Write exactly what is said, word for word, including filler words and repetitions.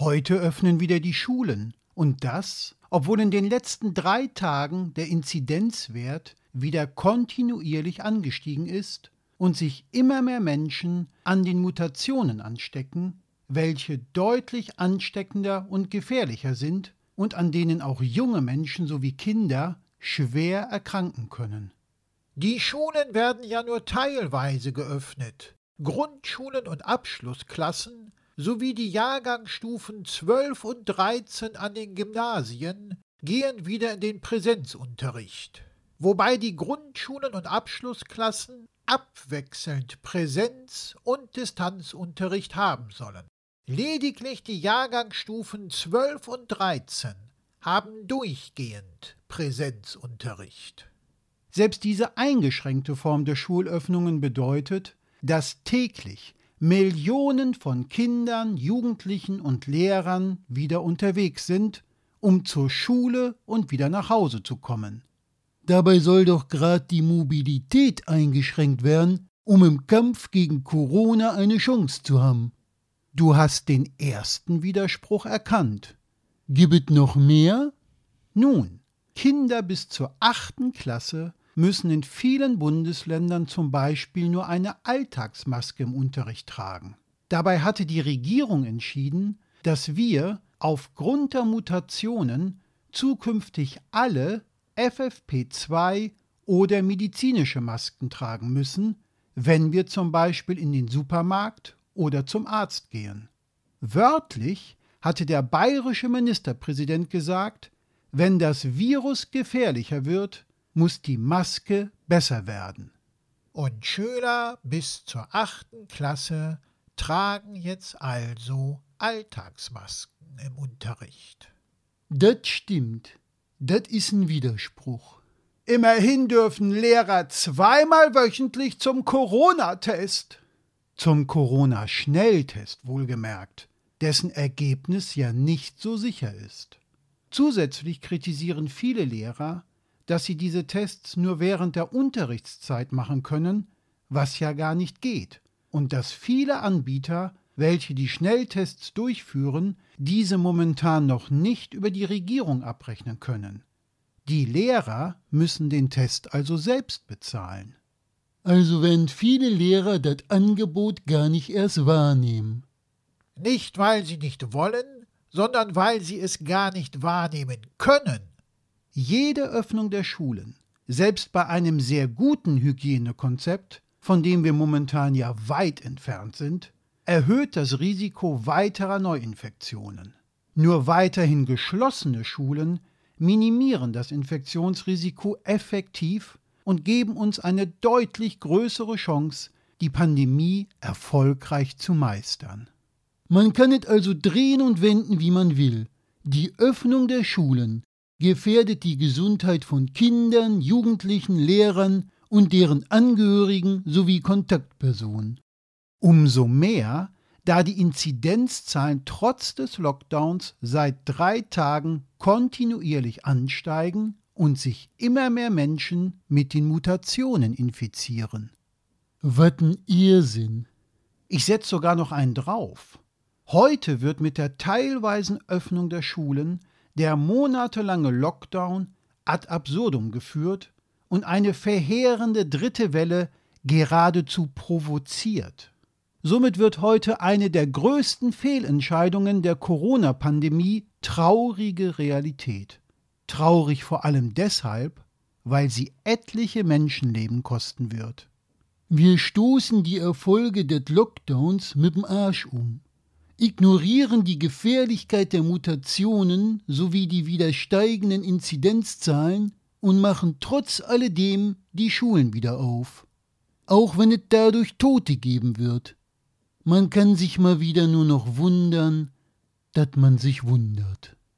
Heute öffnen wieder die Schulen. Und das, obwohl in den letzten drei Tagen der Inzidenzwert wieder kontinuierlich angestiegen ist und sich immer mehr Menschen an den Mutationen anstecken, welche deutlich ansteckender und gefährlicher sind und an denen auch junge Menschen sowie Kinder schwer erkranken können. Die Schulen werden ja nur teilweise geöffnet. Grundschulen und Abschlussklassen sowie die Jahrgangsstufen zwölf und dreizehn an den Gymnasien gehen wieder in den Präsenzunterricht, wobei die Grundschulen und Abschlussklassen abwechselnd Präsenz- und Distanzunterricht haben sollen. Lediglich die Jahrgangsstufen zwölf und dreizehn haben durchgehend Präsenzunterricht. Selbst diese eingeschränkte Form der Schulöffnungen bedeutet, dass täglich Millionen von Kindern, Jugendlichen und Lehrern wieder unterwegs sind, um zur Schule und wieder nach Hause zu kommen. Dabei soll doch gerade die Mobilität eingeschränkt werden, um im Kampf gegen Corona eine Chance zu haben. Du hast den ersten Widerspruch erkannt. Gibt es noch mehr? Nun, Kinder bis zur achten Klasse müssen in vielen Bundesländern zum Beispiel nur eine Alltagsmaske im Unterricht tragen. Dabei hatte die Regierung entschieden, dass wir aufgrund der Mutationen zukünftig alle F F P zwei oder medizinische Masken tragen müssen, wenn wir zum Beispiel in den Supermarkt oder zum Arzt gehen. Wörtlich hatte der bayerische Ministerpräsident gesagt, wenn das Virus gefährlicher wird, muss die Maske besser werden. Und Schüler bis zur achten Klasse tragen jetzt also Alltagsmasken im Unterricht. Das stimmt. Das ist ein Widerspruch. Immerhin dürfen Lehrer zweimal wöchentlich zum Corona-Test. Zum Corona-Schnelltest wohlgemerkt, dessen Ergebnis ja nicht so sicher ist. Zusätzlich kritisieren viele Lehrer, dass sie diese Tests nur während der Unterrichtszeit machen können, was ja gar nicht geht, und dass viele Anbieter, welche die Schnelltests durchführen, diese momentan noch nicht über die Regierung abrechnen können. Die Lehrer müssen den Test also selbst bezahlen. Also werden viele Lehrer das Angebot gar nicht erst wahrnehmen. Nicht, weil sie nicht wollen, sondern weil sie es gar nicht wahrnehmen können. Jede Öffnung der Schulen, selbst bei einem sehr guten Hygienekonzept, von dem wir momentan ja weit entfernt sind, erhöht das Risiko weiterer Neuinfektionen. Nur weiterhin geschlossene Schulen minimieren das Infektionsrisiko effektiv und geben uns eine deutlich größere Chance, die Pandemie erfolgreich zu meistern. Man kann es also drehen und wenden, wie man will. Die Öffnung der Schulen gefährdet die Gesundheit von Kindern, Jugendlichen, Lehrern und deren Angehörigen sowie Kontaktpersonen. Umso mehr, da die Inzidenzzahlen trotz des Lockdowns seit drei Tagen kontinuierlich ansteigen und sich immer mehr Menschen mit den Mutationen infizieren. Was ein Irrsinn. Ich setze sogar noch einen drauf. Heute wird mit der teilweisen Öffnung der Schulen der monatelange Lockdown ad absurdum geführt und eine verheerende dritte Welle geradezu provoziert. Somit wird heute eine der größten Fehlentscheidungen der Corona-Pandemie traurige Realität. Traurig vor allem deshalb, weil sie etliche Menschenleben kosten wird. Wir stoßen die Erfolge des Lockdowns mit dem Arsch um, ignorieren die Gefährlichkeit der Mutationen sowie die wieder steigenden Inzidenzzahlen und machen trotz alledem die Schulen wieder auf. Auch wenn es dadurch Tote geben wird. Man kann sich mal wieder nur noch wundern, dass man sich wundert.